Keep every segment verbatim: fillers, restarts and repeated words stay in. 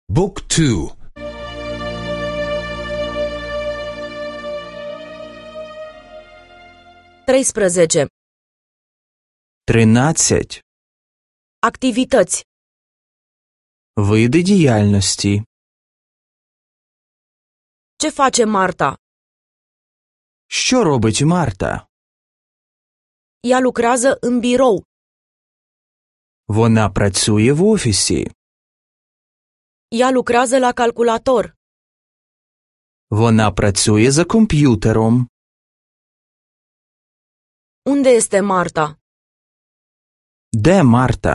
Book two. treisprezece. тринадцять. Activități. Види діяльності. Ce face Marta? Що робить Марта? Ea lucrează în birou. Вона працює в офісі. Ea lucrează la calculator. Вона працює за комп'ютером. Unde este Marta? Де Марта?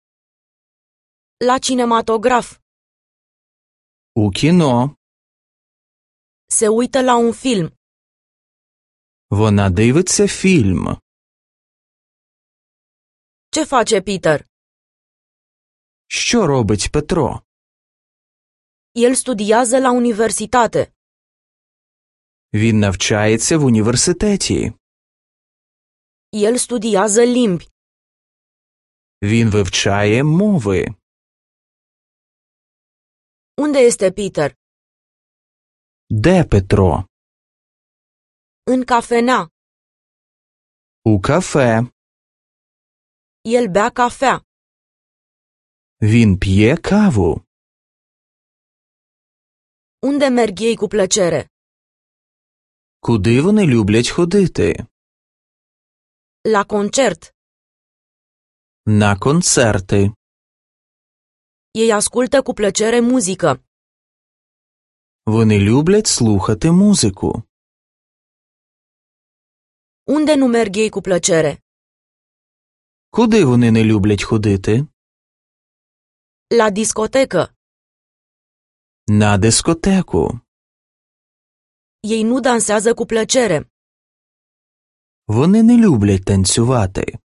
La cinematograf. У кіно. Se uită la un film. Вона дивиться фільм. Ce face Peter? Що робить Петро? El studiază la universitate. Він навчається в університеті. El studiază limbi. Він вивчає мови. Unde este Peter? Де Петро? În cafenea. У кафе. El bea cafea. Він п'є каву. Unde merg ei cu plăcere? Куди вони люблять ходити? La concert. На концерти. Ei ascultă cu plăcere muzică. Вони люблять слухати музику. Unde nu merg ei cu plăcere? Куди вони не люблять ходити? La discotecă. На дискотеку. Ei nu dansează cu plăcere. Вони не люблять танцювати.